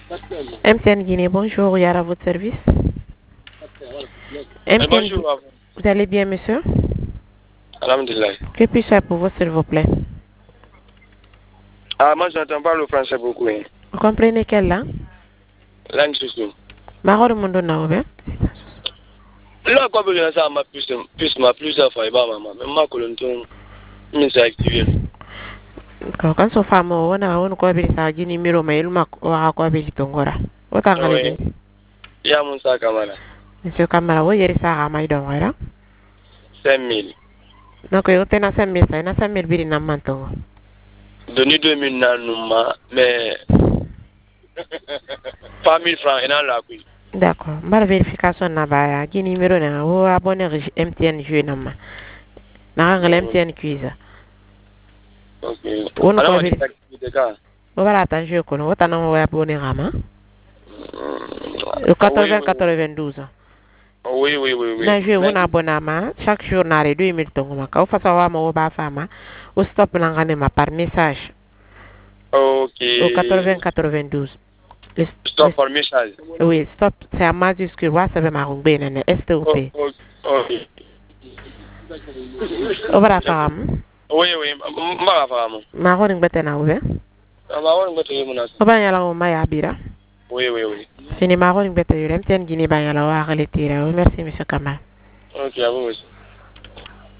MTN Guinée, bonjour, Yara, à votre service. MTN, Bonjour à vous. vous allez bien, monsieur? Alhamdulillah. Que puis-je faire pour vous, s'il vous plaît? Ah, moi, je n'entends pas le français beaucoup. Hein. Vous comprenez quelle langue? Langue susu. Mahoro mundo na obe? Là, quoi, je ça m'a plusieurs fois, maman. Mais ma colonne, je suis activé. Kan so famo wona won ko bi sa jini miro mayil mak wa ko bi tongora. O tangale Oui. be. Il y a mon sac à main. Monsieur Kamara, wo yeri sa ha may don wara. 5 000. Nako yo tena 5,000 sa na 5,000 biri na mantongo. Donné 2 000 nanuma, mais pas 1 000 francs, et dans la cuisse. D'accord. Mbara verification na baya jini miro na wo abonné MTN jeu na ma. Na ngale MTN quiz. Ok. Won Alors, ko on bi. dit activité quand? Wo bara tan jeu ko no wo tan wo abonné rama. Le Oui, 80 92. oui, oui, oui, oui. Na jeu won abonnement chaque jour na re 2,000 tongo ma. Ka fa sa wa ma wo ba fama. O stop na ngane ma par message. Ok. Au 80 92. Stop par message. Oui, stop. C'est en majuscule. Wa sabe ma rungbe nene. STOP. Ok. O bara fam. Oui, oui. Ma femme. Ma honing bete na ube. O ba yala o ma ya bira. Oui, oui, oui. Fini ma honing bete yure. MTN Guinée ba yala wa reletira. Merci monsieur Kamal. Ok, à vous aussi.